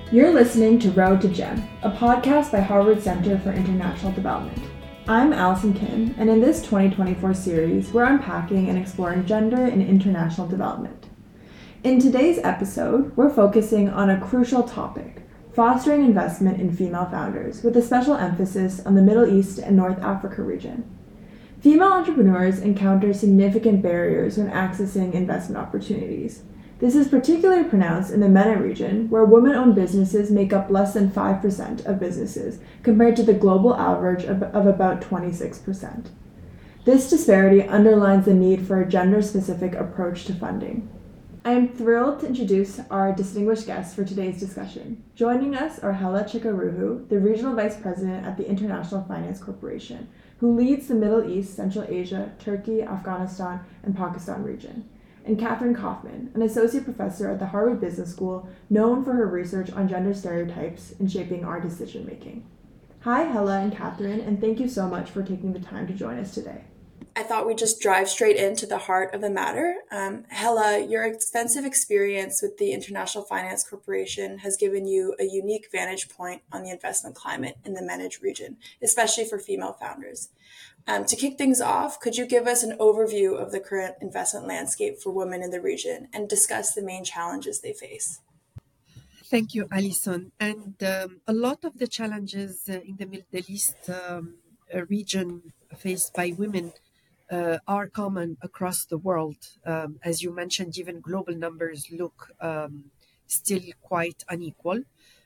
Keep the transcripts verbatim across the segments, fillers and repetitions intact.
You're listening to Road to GEM, a podcast by Harvard Center for International Development. I'm Allison Kim, and in this twenty twenty-four series, we're unpacking and exploring gender in international development. In today's episode, we're focusing on a crucial topic, fostering investment in female founders, with a special emphasis on the Middle East and North Africa region. Female entrepreneurs encounter significant barriers when accessing investment opportunities. This is particularly pronounced in the MENA region, where women-owned businesses make up less than five percent of businesses, compared to the global average of, of about twenty-six percent. This disparity underlines the need for a gender-specific approach to funding. I am thrilled to introduce our distinguished guests for today's discussion. Joining us are Hala Chikaruhu, the Regional Vice President at the International Finance Corporation, who leads the Middle East, Central Asia, Turkey, Afghanistan, and Pakistan region, and Catherine Kaufman, an associate professor at the Harvard Business School, known for her research on gender stereotypes in shaping our decision-making. Hi, Hella and Catherine, and thank you so much for taking the time to join us today. I thought we'd just drive straight into the heart of the matter. Um, Hella, your extensive experience with the International Finance Corporation has given you a unique vantage point on the investment climate in the MENA region, especially for female founders. Um, to kick things off, could you give us an overview of the current investment landscape for women in the region and discuss the main challenges they face? Thank you, Alison. And um, a lot of the challenges uh, in the Middle East um, region faced by women Uh, are common across the world. Um, as you mentioned, even global numbers look um, still quite unequal.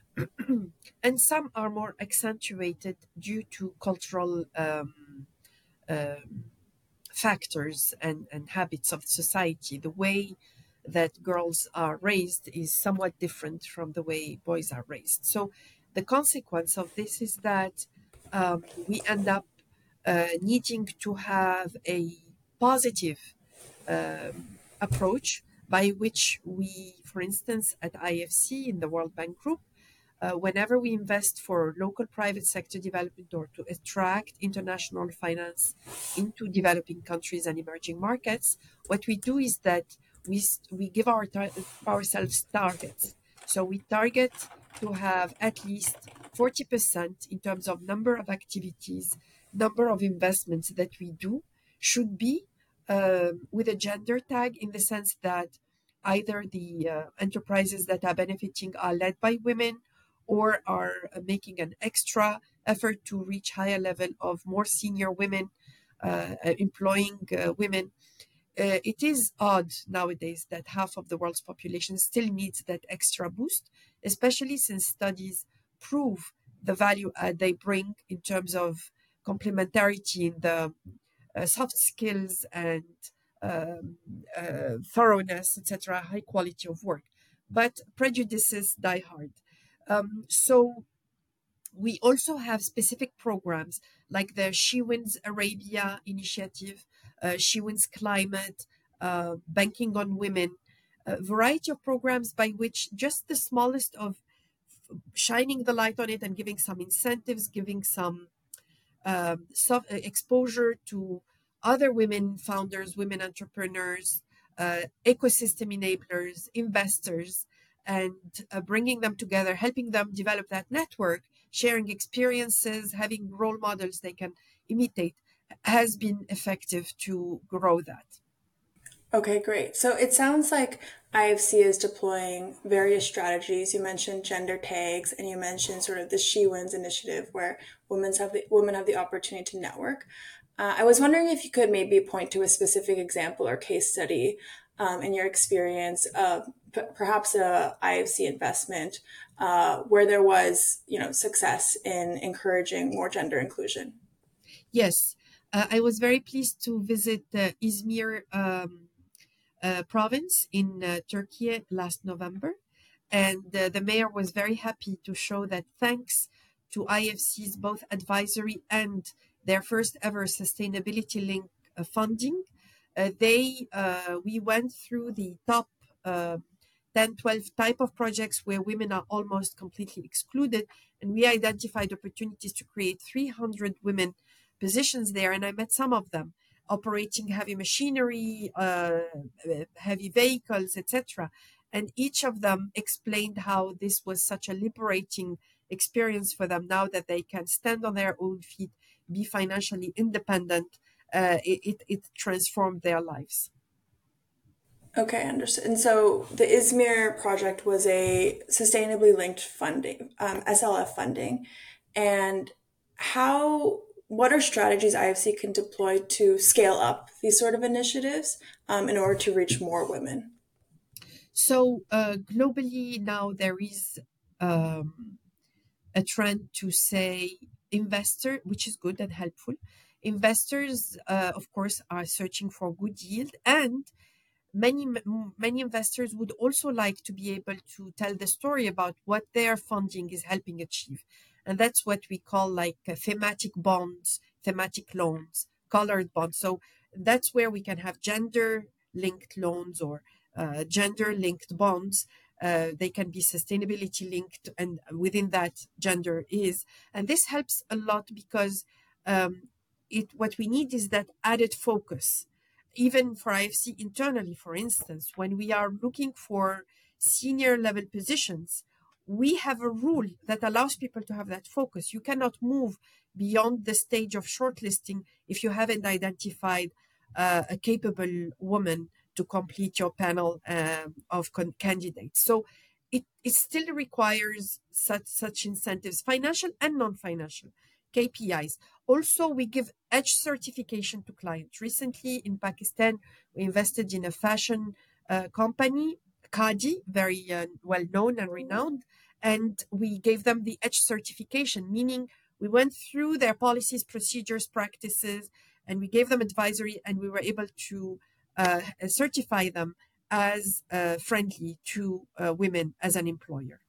And some are more accentuated due to cultural um, uh, factors and, and habits of society. The way that girls are raised is somewhat different from the way boys are raised. So the consequence of this is that um, we end up uh, needing to have a positive um, approach by which we, for instance, at I F C in the World Bank Group, uh, whenever we invest for local private sector development or to attract international finance into developing countries and emerging markets, what we do is that we we give our tar- ourselves targets. So we target to have at least forty percent in terms of number of activities, number of investments that we do should be um, with a gender tag, in the sense that either the uh, enterprises that are benefiting are led by women or are uh, making an extra effort to reach higher level of more senior women, uh, uh, employing uh, women. Uh, it is odd nowadays that half of the world's population still needs that extra boost, especially since studies prove the value uh, they bring in terms of complementarity in the uh, soft skills and um, uh, thoroughness, et cetera, high quality of work. But prejudices die hard. Um, so we also have specific programs like the She Wins Arabia initiative, uh, She Wins Climate, uh, Banking on Women, a variety of programs by which just the smallest of shining the light on it and giving some incentives, giving some um, soft exposure to other women founders, women entrepreneurs, uh, ecosystem enablers, investors, and uh, bringing them together, helping them develop that network, sharing experiences, having role models they can imitate, has been effective to grow that. Okay, great. So it sounds like I F C is deploying various strategies. You mentioned gender tags, and you mentioned sort of the She Wins initiative, where women have the women have the opportunity to network. Uh, I was wondering if you could maybe point to a specific example or case study um, in your experience of p- perhaps a I F C investment uh, where there was, you know, success in encouraging more gender inclusion. Yes, uh, I was very pleased to visit uh, Izmir um, uh, province in uh, Turkey last November. And uh, the mayor was very happy to show that thanks to I F C's both advisory and their first ever sustainability link uh, funding, uh, they uh, we went through the top uh, ten, twelve type of projects where women are almost completely excluded. And we identified opportunities to create three hundred women positions there. And I met some of them operating heavy machinery, uh, heavy vehicles, et cetera. And each of them explained how this was such a liberating experience for them now that they can stand on their own feet, be financially independent. Uh, it, it, it transformed their lives. Okay, understood. And so the Izmir project was a sustainably linked funding, um, S L F funding. And how, what are strategies I F C can deploy to scale up these sort of initiatives um, in order to reach more women? So uh, globally now there is um, a trend to say investor, which is good and helpful. Investors, uh, of course, are searching for good yield, and many many investors would also like to be able to tell the story about what their funding is helping achieve, and that's what we call like uh, thematic bonds, thematic loans, colored bonds. So that's where we can have gender linked loans or uh, gender linked bonds. Uh, they can be sustainability linked, and within that gender is, and this helps a lot because um, it what we need is that added focus even for I F C internally. For instance, when we are looking for senior level positions, we have a rule that allows people to have that focus. You cannot move beyond the stage of shortlisting if you haven't identified uh, a capable woman to complete your panel um, of con- candidates. So it, it still requires such such incentives, financial and non-financial K P Is. Also, we give edge certification to clients. Recently in Pakistan, we invested in a fashion uh, company, Khadi, very uh, well known and renowned, and we gave them the edge certification, meaning we went through their policies, procedures, practices, and we gave them advisory, and we were able to uh, certify them as uh, friendly to uh, women as an employer.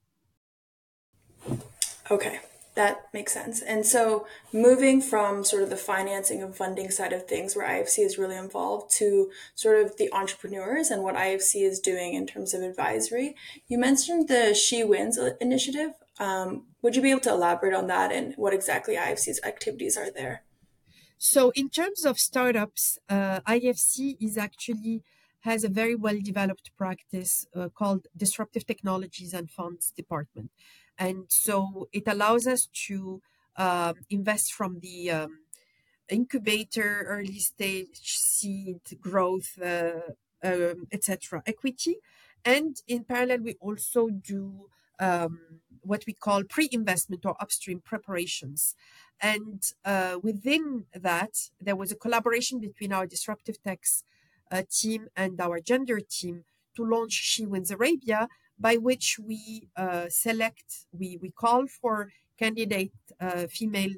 Okay, that makes sense. And so moving from sort of the financing and funding side of things where I F C is really involved to sort of the entrepreneurs and what I F C is doing in terms of advisory, you mentioned the She Wins initiative. Um, would you be able to elaborate on that and what exactly I F C's activities are there? So in terms of startups, uh, I F C is actually has a very well developed practice uh, called Disruptive Technologies and Funds Department. And so it allows us to um, invest from the um, incubator, early stage, seed, growth, uh, um, et cetera, equity. And in parallel, we also do um, what we call pre-investment or upstream preparations. And uh, within that, there was a collaboration between our disruptive techs uh, team and our gender team to launch She Wins Arabia, by which we uh, select, we, we call for candidate uh, female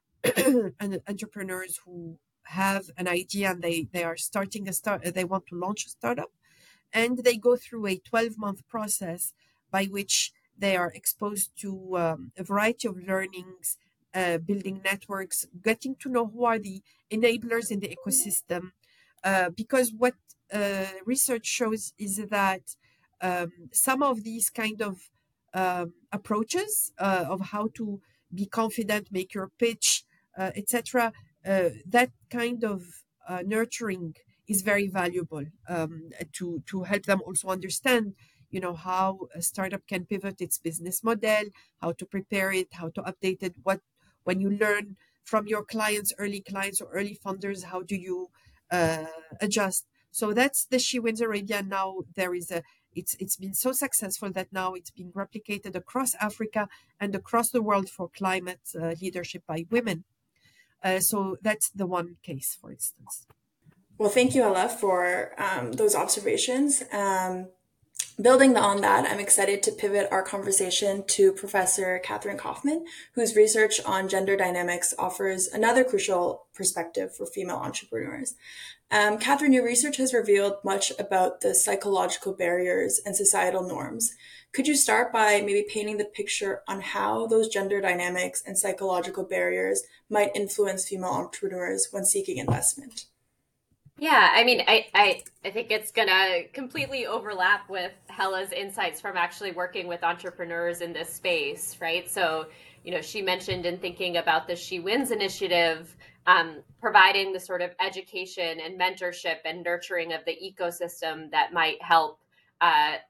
and entrepreneurs who have an idea and they, they are starting a start, they want to launch a startup, and they go through a twelve month process by which they are exposed to um, a variety of learnings, uh, building networks, getting to know who are the enablers in the ecosystem. Uh, because what uh, research shows is that um, some of these kind of um, approaches uh, of how to be confident, make your pitch, uh, et cetera, uh, that kind of uh, nurturing is very valuable um, to to help them also understand, you know, how a startup can pivot its business model, how to prepare it, how to update it. What when you learn from your clients, early clients or early funders, how do you uh, adjust? So that's the She Wins Arabia. Now there is a it's it's been so successful that now it's being replicated across Africa and across the world for climate uh, leadership by women. Uh, so that's the one case, for instance. Well, thank you, Ella, for um, those observations. Um, Building on that, I'm excited to pivot our conversation to Professor Catherine Kaufman, whose research on gender dynamics offers another crucial perspective for female entrepreneurs. Um, Catherine, your research has revealed much about the psychological barriers and societal norms. Could you start by maybe painting the picture on how those gender dynamics and psychological barriers might influence female entrepreneurs when seeking investment? Yeah, I mean, I, I, I think it's going to completely overlap with Hela's insights from actually working with entrepreneurs in this space, right? So, you know, she mentioned in thinking about the She Wins initiative, um, providing the sort of education and mentorship and nurturing of the ecosystem that might help uh,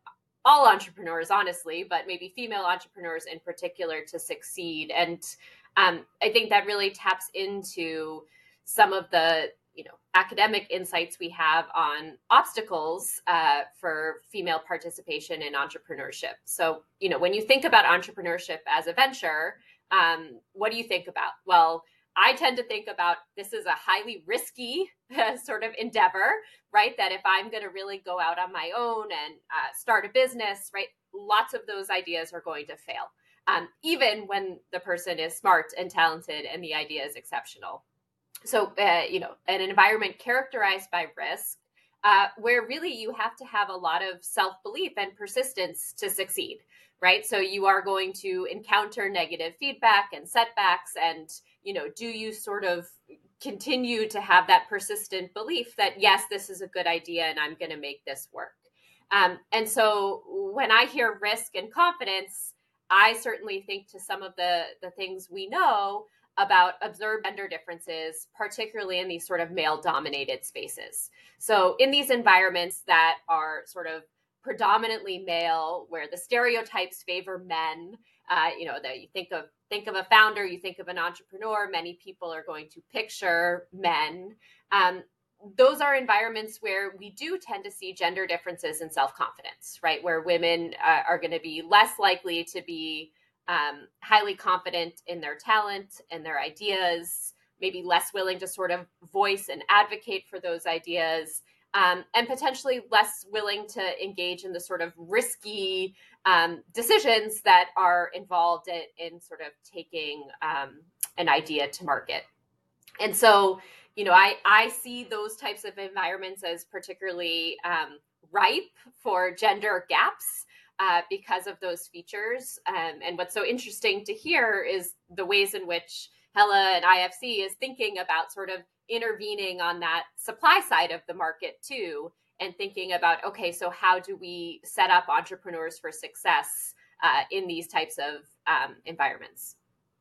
all entrepreneurs, honestly, but maybe female entrepreneurs in particular to succeed. And um, I think that really taps into some of the, you know, academic insights we have on obstacles uh, for female participation in entrepreneurship. So, you know, when you think about entrepreneurship as a venture, um, what do you think about? Well, I tend to think about this as a highly risky uh, sort of endeavor, right? That if I'm going to really go out on my own and uh, start a business, right, lots of those ideas are going to fail, um, even when the person is smart and talented and the idea is exceptional. So, uh, you know, an environment characterized by risk, uh, where really you have to have a lot of self-belief and persistence to succeed, right? So you are going to encounter negative feedback and setbacks, and, you know, do you sort of continue to have that persistent belief that, yes, this is a good idea and I'm going to make this work? Um, and so when I hear risk and confidence, I certainly think to some of the, the things we know about observed gender differences, particularly in these sort of male dominated spaces. So in these environments that are sort of predominantly male, where the stereotypes favor men, uh, you know, that you think of think of a founder, you think of an entrepreneur, many people are going to picture men. Um, those are environments where we do tend to see gender differences in self-confidence, right? Where women uh, are going to be less likely to be um, highly confident in their talent and their ideas, maybe less willing to sort of voice and advocate for those ideas, um, and potentially less willing to engage in the sort of risky um, decisions that are involved in, in sort of taking um, an idea to market. And so, you know, I, I see those types of environments as particularly um, ripe for gender gaps uh, because of those features. Um, and what's so interesting to hear is the ways in which Hella and I F C is thinking about sort of intervening on that supply side of the market too, and thinking about, okay, so how do we set up entrepreneurs for success uh, in these types of um, environments?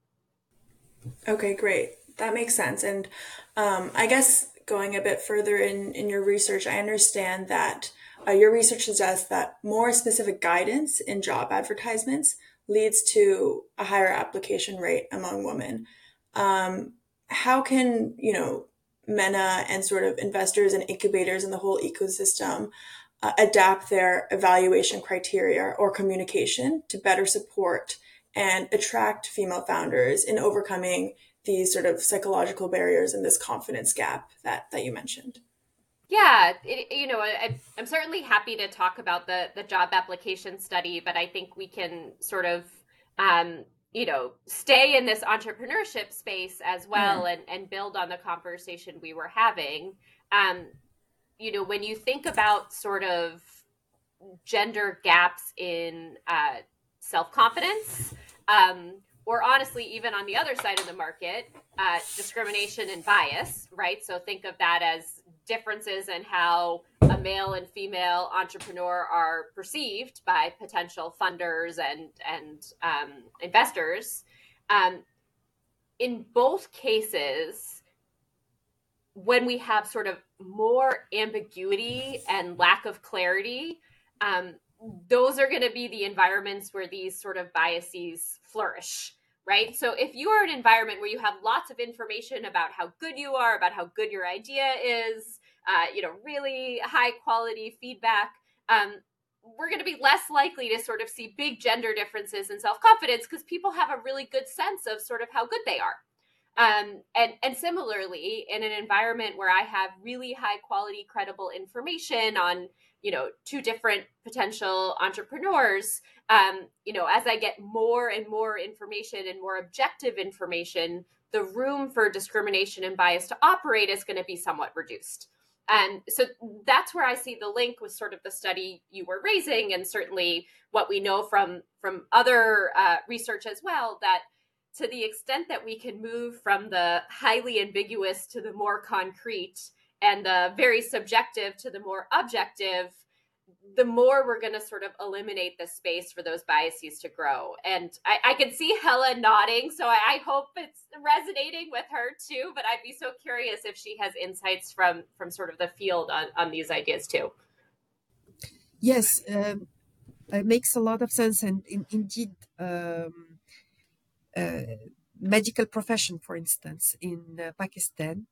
Okay, great. That makes sense. And um, I guess going a bit further in, in your research, I understand that uh, your research suggests that more specific guidance in job advertisements leads to a higher application rate among women. Um, how can, you know, MENA and sort of investors and incubators in the whole ecosystem uh, adapt their evaluation criteria or communication to better support and attract female founders in overcoming these sort of psychological barriers and this confidence gap that, that you mentioned? Yeah, it, you know, I, I'm certainly happy to talk about the the job application study, but I think we can sort of, um, you know, stay in this entrepreneurship space as well, Mm. and and build on the conversation we were having. Um, you know, when you think about sort of gender gaps in uh, self confidence, um, or honestly, even on the other side of the market, uh, discrimination and bias, right? So think of that as differences in how a male and female entrepreneur are perceived by potential funders and and um, investors. Um, in both cases, when we have sort of more ambiguity and lack of clarity, um, those are going to be the environments where these sort of biases flourish, right? So if you are an environment where you have lots of information about how good you are, about how good your idea is, uh, you know, really high quality feedback, um, we're going to be less likely to sort of see big gender differences in self-confidence because people have a really good sense of sort of how good they are. Um, and, and similarly, in an environment where I have really high quality, credible information on, you know, two different potential entrepreneurs, um, you know, as I get more and more information and more objective information, the room for discrimination and bias to operate is going to be somewhat reduced. And so that's where I see the link with sort of the study you were raising, and certainly what we know from from other uh, research as well, that to the extent that we can move from the highly ambiguous to the more concrete and the very subjective to the more objective, the more we're going to sort of eliminate the space for those biases to grow. And I, I can see Hella nodding, so I, I hope it's resonating with her too, but I'd be so curious if she has insights from, from sort of the field on, on these ideas too. Yes, um, it makes a lot of sense. And in, indeed, um, uh, medical profession, for instance, in uh, Pakistan,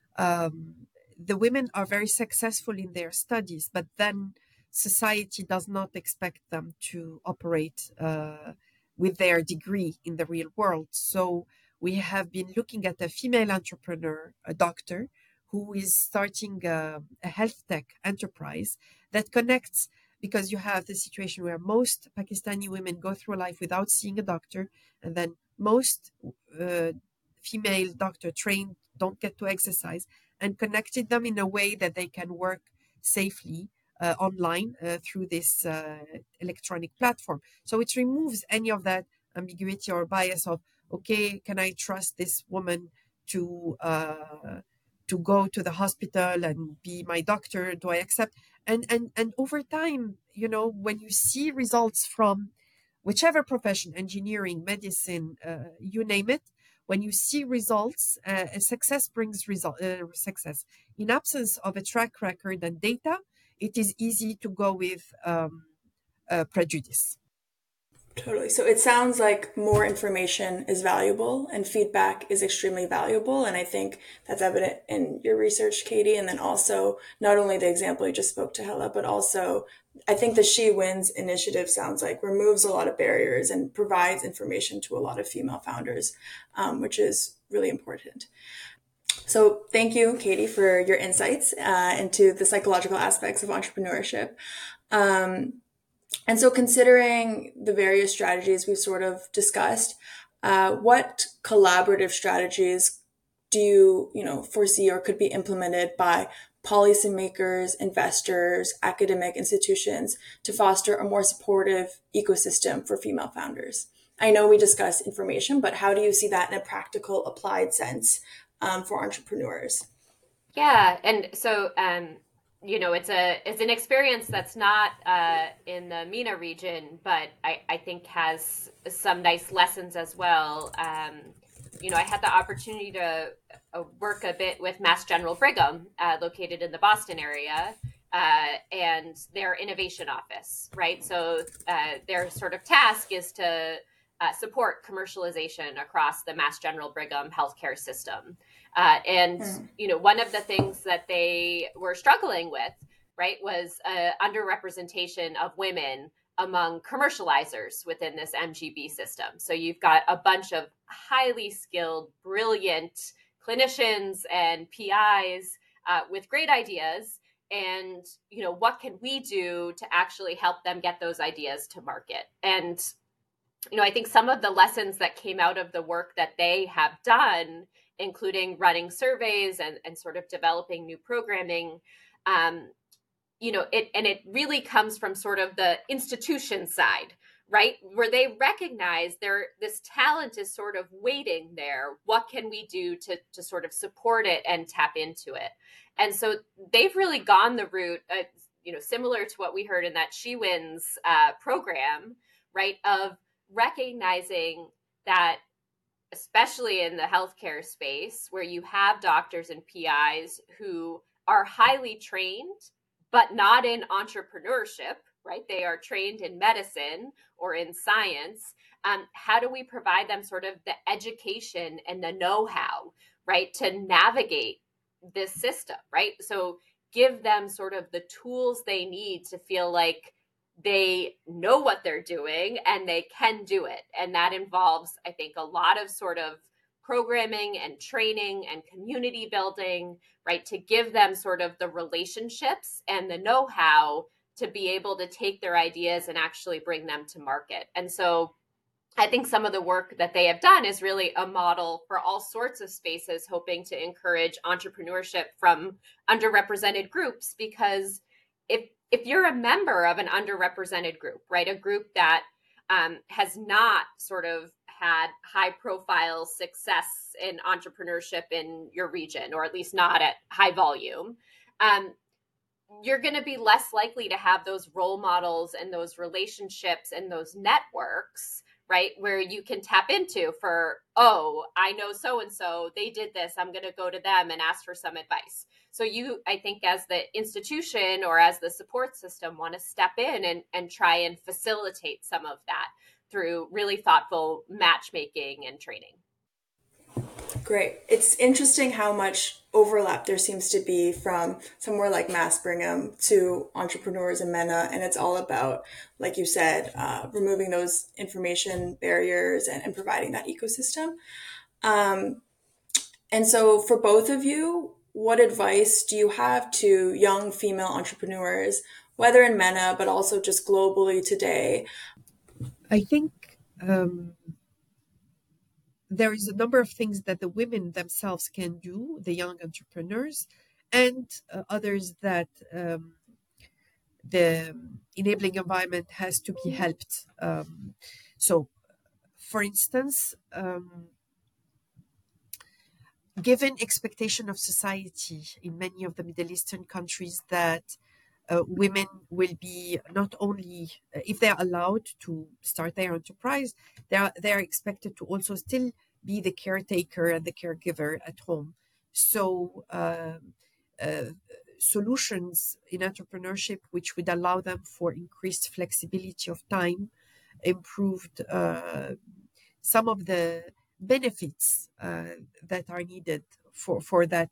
um, the women are very successful in their studies, but then society does not expect them to operate uh, with their degree in the real world. So we have been looking at a female entrepreneur, a doctor, who is starting a, a health tech enterprise that connects, because you have the situation where most Pakistani women go through life without seeing a doctor, and then most uh, female doctor trained don't get to exercise, and connected them in a way that they can work safely uh, online uh, through this uh, electronic platform. So it removes any of that ambiguity or bias of, okay, can I trust this woman to uh, to go to the hospital and be my doctor? Do I accept? And and and over time, you know, when you see results from whichever profession, engineering, medicine, uh, you name it, when you see results, uh, success brings result, uh, success. In absence of a track record and data, it is easy to go with um, uh, prejudice. Totally. So it sounds like more information is valuable and feedback is extremely valuable. And I think that's evident in your research, Katie. And then also not only the example you just spoke to, Hella, but also I think the She Wins initiative sounds like removes a lot of barriers and provides information to a lot of female founders, um, which is really important. So thank you, Katie, for your insights uh, into the psychological aspects of entrepreneurship. Um, And so considering the various strategies we've sort of discussed, uh, what collaborative strategies do you, you know, foresee or could be implemented by policymakers, investors, academic institutions to foster a more supportive ecosystem for female founders? I know we discussed information, but how do you see that in a practical, applied sense um, for entrepreneurs? Yeah, and so um, you know, it's a it's an experience that's not uh, in the MENA region, but I, I think has some nice lessons as well. Um, you know, I had the opportunity to uh, work a bit with Mass General Brigham, uh, located in the Boston area, uh, and their innovation office, right? So uh, their sort of task is to uh, support commercialization across the Mass General Brigham healthcare system. Uh, and, mm. you know, one of the things that they were struggling with, right, was uh, underrepresentation of women among commercializers within this M G B system. So you've got a bunch of highly skilled, brilliant clinicians and P Is uh, with great ideas. And, you know, what can we do to actually help them get those ideas to market? And, you know, I think some of the lessons that came out of the work that they have done, including running surveys and, and sort of developing new programming, um, you know, it and it really comes from sort of the institution side, right? Where they recognize there this talent is sort of waiting there. What can we do to to sort of support it and tap into it? And so they've really gone the route, uh, you know, similar to what we heard in that She Wins uh, program, right? Of recognizing that, especially in the healthcare space, where you have doctors and P Is who are highly trained, but not in entrepreneurship, right? They are trained in medicine or in science. Um, how do we provide them sort of the education and the know-how, right, to navigate this system, right? So give them sort of the tools they need to feel like they know what they're doing and they can do it. And that involves, I think, a lot of sort of programming and training and community building, right? To give them sort of the relationships and the know-how to be able to take their ideas and actually bring them to market. And so I think some of the work that they have done is really a model for all sorts of spaces, hoping to encourage entrepreneurship from underrepresented groups. Because if if you're a member of an underrepresented group, right, a group that um, has not sort of had high profile success in entrepreneurship in your region, or at least not at high volume, um, you're going to be less likely to have those role models and those relationships and those networks, right, where you can tap into for, oh, I know so-and-so, they did this, I'm going to go to them and ask for some advice. So you, I think, as the institution or as the support system, want to step in and, and try and facilitate some of that through really thoughtful matchmaking and training. Great. It's interesting how much overlap there seems to be from somewhere like Mass Brigham to Entrepreneurs in MENA. And it's all about, like you said, uh, removing those information barriers and, and providing that ecosystem. Um, and so for both of you, what advice do you have to young female entrepreneurs, whether in MENA, but also just globally today? I think um, there is a number of things that the women themselves can do, the young entrepreneurs, and uh, others that um, the enabling environment has to be helped. Um, so, for instance, um, given expectation of society in many of the Middle Eastern countries that uh, women will be not only, uh, if they're allowed to start their enterprise, they're, they're expected to also still be the caretaker and the caregiver at home. So uh, uh, solutions in entrepreneurship which would allow them for increased flexibility of time, improved uh, some of the benefits uh, that are needed for, for that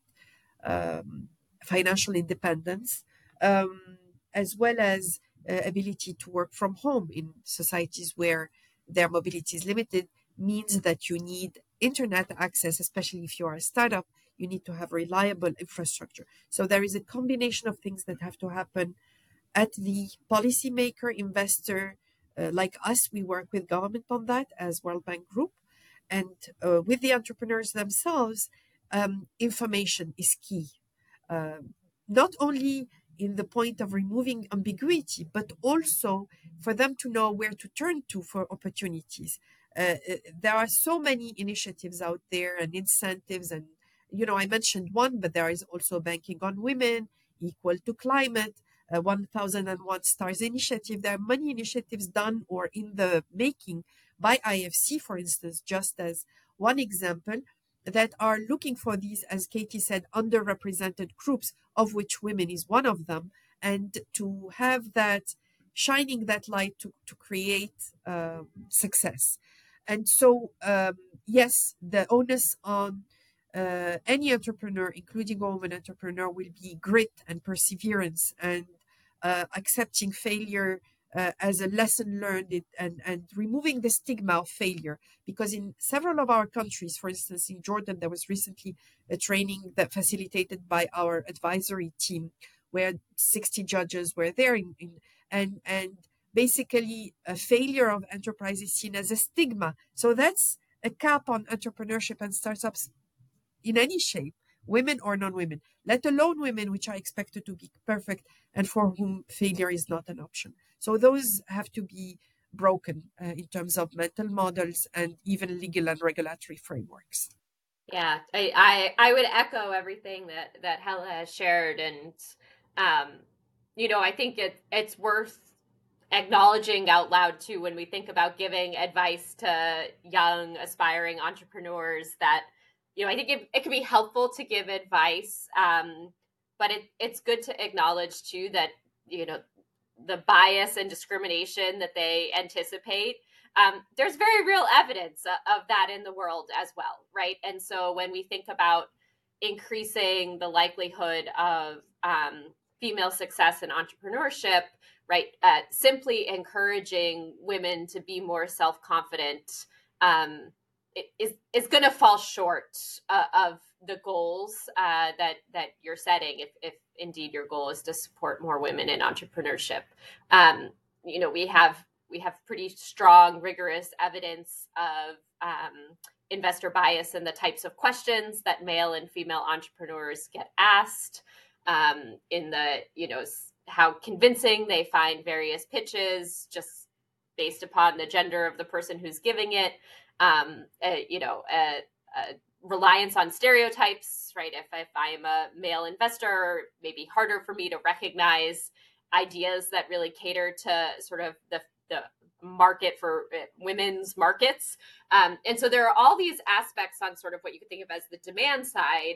um, financial independence, um, as well as uh, ability to work from home in societies where their mobility is limited, means that you need internet access, especially if you are a startup. You need to have reliable infrastructure. So there is a combination of things that have to happen at the policymaker, investor, uh, like us. We work with government on that as World Bank Group. And uh, with the entrepreneurs themselves, um, information is key. Uh, not only in the point of removing ambiguity, but also for them to know where to turn to for opportunities. Uh, there are so many initiatives out there and incentives, and you know, I mentioned one, but there is also Banking on Women, Equal to Climate, uh, one thousand one Stars Initiative. There are many initiatives done or in the making by I F C, for instance, just as one example, that are looking for these, as Katie said, underrepresented groups, of which women is one of them, and to have that, shining that light to, to create um, success. And so, um, yes, the onus on uh, any entrepreneur, including a woman entrepreneur, will be grit and perseverance and uh, accepting failure Uh, as a lesson learned, it, and, and removing the stigma of failure. Because in several of our countries, for instance, in Jordan, there was recently a training that facilitated by our advisory team, where sixty judges were there, in, in, and, and basically a failure of enterprise is seen as a stigma. So that's a cap on entrepreneurship and startups in any shape, women or non-women, let alone women which are expected to be perfect and for whom failure is not an option. So those have to be broken uh, in terms of mental models and even legal and regulatory frameworks. Yeah, I, I, I would echo everything that, that Hella has shared. And, um, you know, I think it, it's worth acknowledging out loud too, when we think about giving advice to young aspiring entrepreneurs, that, you know, I think it, it can be helpful to give advice, um, but it, it's good to acknowledge too that, you know, the bias and discrimination that they anticipate, um, there's very real evidence of that in the world as well, right? And so when we think about increasing the likelihood of um, female success in entrepreneurship, right, uh, simply encouraging women to be more self-confident um, is is going to fall short uh, of the goals uh, that that you're setting, if if indeed your goal is to support more women in entrepreneurship. Um, you know, we have we have pretty strong, rigorous evidence of um, investor bias in the types of questions that male and female entrepreneurs get asked, um, in the, you know, how convincing they find various pitches just based upon the gender of the person who's giving it. Um, uh, you know, uh, uh, reliance on stereotypes, right? If, if I'm a male investor, maybe harder for me to recognize ideas that really cater to sort of the, the market for women's markets. Um, and so there are all these aspects on sort of what you could think of as the demand side,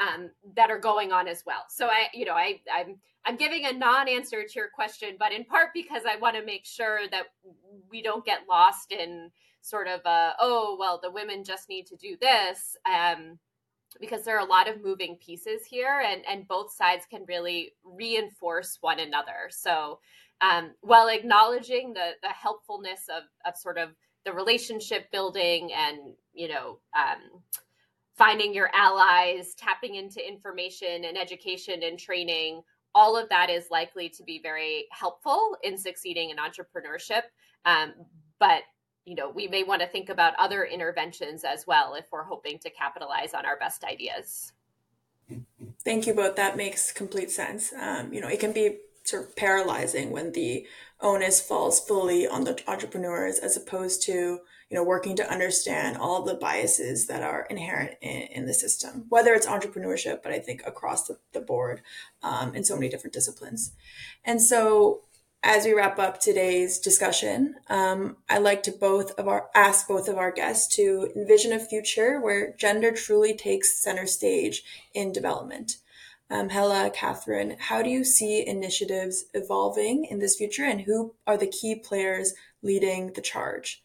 um, that are going on as well. So I, you know, I, I'm, I'm giving a non-answer to your question, but in part because I want to make sure that we don't get lost in sort of, a, oh, well, the women just need to do this, um, because there are a lot of moving pieces here, and, and both sides can really reinforce one another. So um, while acknowledging the, the helpfulness of, of sort of the relationship building and, you know, um, finding your allies, tapping into information and education and training, all of that is likely to be very helpful in succeeding in entrepreneurship. Um, but, you know, we may want to think about other interventions as well if we're hoping to capitalize on our best ideas. Thank you both. That makes complete sense. Um, you know, it can be sort of paralyzing when the onus falls fully on the entrepreneurs as opposed to, you know, working to understand all the biases that are inherent in, in the system, whether it's entrepreneurship, but I think across the, the board um, in so many different disciplines. And so as we wrap up today's discussion, um, I'd like to both of our ask both of our guests to envision a future where gender truly takes center stage in development. Um, Hella, Catherine, how do you see initiatives evolving in this future, and who are the key players leading the charge?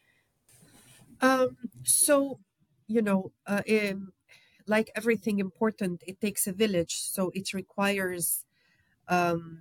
Um, so, you know, uh, um, like everything important, it takes a village. So it requires um,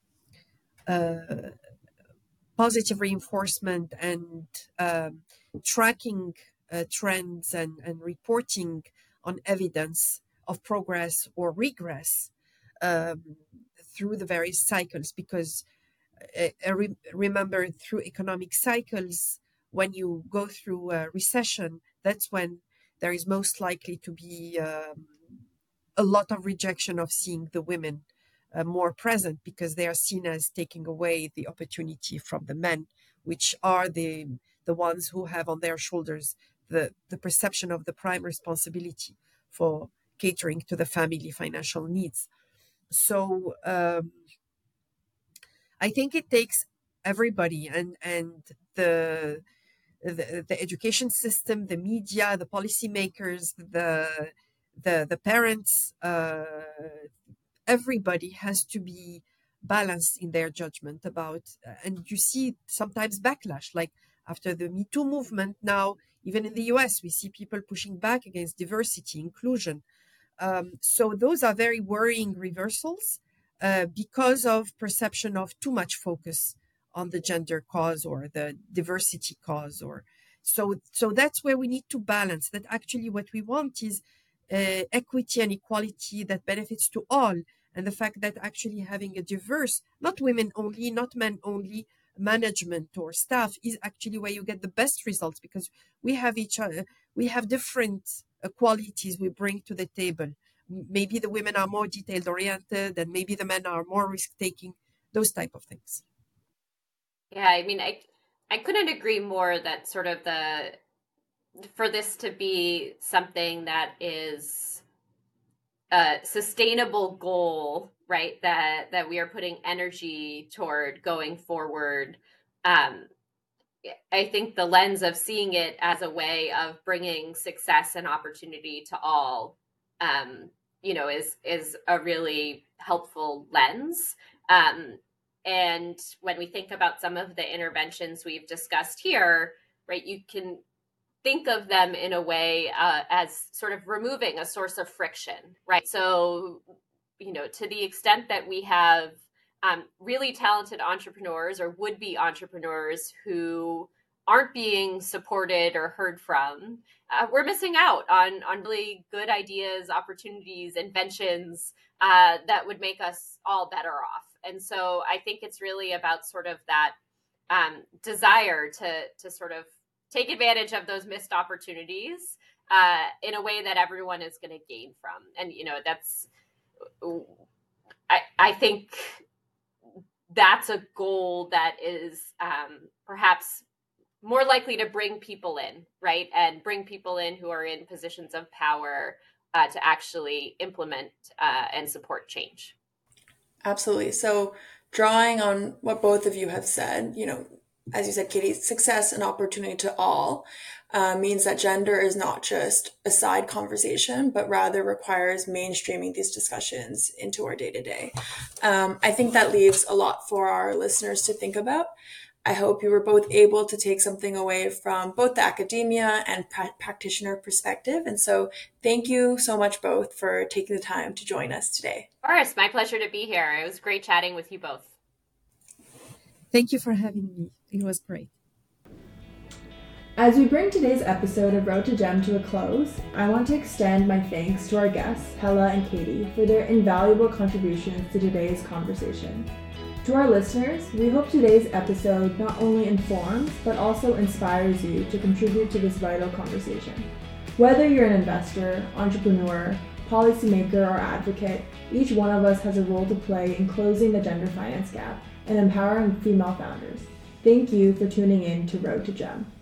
uh, positive reinforcement and um, tracking uh, trends and, and reporting on evidence of progress or regress um, through the various cycles. Because uh, I re- remember through economic cycles, when you go through a recession, that's when there is most likely to be um, a lot of rejection of seeing the women uh, more present, because they are seen as taking away the opportunity from the men, which are the the ones who have on their shoulders the, the perception of the prime responsibility for catering to the family financial needs. So um, I think it takes everybody, and and the the, the education system, the media, the policymakers, the the the parents, uh, everybody has to be balanced in their judgment about. Uh, and you see sometimes backlash, like after the Me Too movement. Now, even in the U S, we see people pushing back against diversity, inclusion. Um, so those are very worrying reversals uh, because of perception of too much focus on the gender cause or the diversity cause. Or so so that's where we need to balance that. Actually, what we want is uh, equity and equality that benefits to all, and the fact that actually having a diverse, not women only, not men only, management or staff is actually where you get the best results, because we have each other, we have different uh, qualities we bring to the table. Maybe the women are more detailed oriented, and maybe the men are more risk taking, those type of things. Yeah, I mean, I I couldn't agree more that sort of the for this to be something that is a sustainable goal, right? That that we are putting energy toward going forward. Um, I think the lens of seeing it as a way of bringing success and opportunity to all, um, you know, is is a really helpful lens. Um, and when we think about some of the interventions we've discussed here, right, you can think of them in a way uh, as sort of removing a source of friction, right? So, you know, to the extent that we have um, really talented entrepreneurs or would-be entrepreneurs who aren't being supported or heard from, uh, we're missing out on on really good ideas, opportunities, inventions uh, that would make us all better off. And so I think it's really about sort of that um, desire to to sort of take advantage of those missed opportunities uh, in a way that everyone is going to gain from. And, you know, that's, I, I think that's a goal that is um, perhaps more likely to bring people in, right? And bring people in who are in positions of power uh, to actually implement uh, and support change. Absolutely. So drawing on what both of you have said, you know, as you said, Katie, success and opportunity to all uh, means that gender is not just a side conversation, but rather requires mainstreaming these discussions into our day-to-day. Um, I think that leaves a lot for our listeners to think about. I hope you were both able to take something away from both the academia and pra- practitioner perspective. And so thank you so much both for taking the time to join us today. Of course, my pleasure to be here. It was great chatting with you both. Thank you for having me. It was great. As we bring today's episode of Road to Gem to a close, I want to extend my thanks to our guests, Hella and Katie, for their invaluable contributions to today's conversation. To our listeners, we hope today's episode not only informs, but also inspires you to contribute to this vital conversation. Whether you're an investor, entrepreneur, policymaker, or advocate, each one of us has a role to play in closing the gender finance gap and empowering female founders. Thank you for tuning in to Road to Gem.